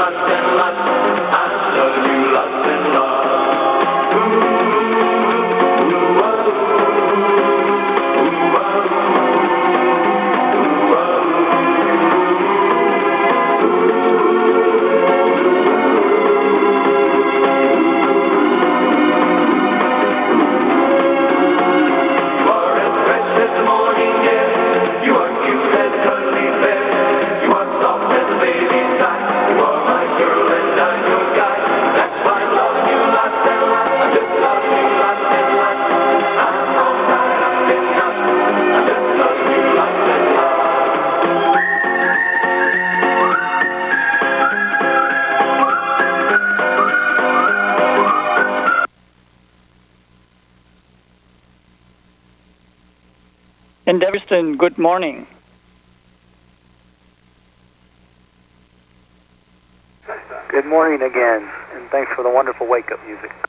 lots and lots. I love you lots and lots. In Deverston, good morning. Good morning again, and thanks for the wonderful wake-up music.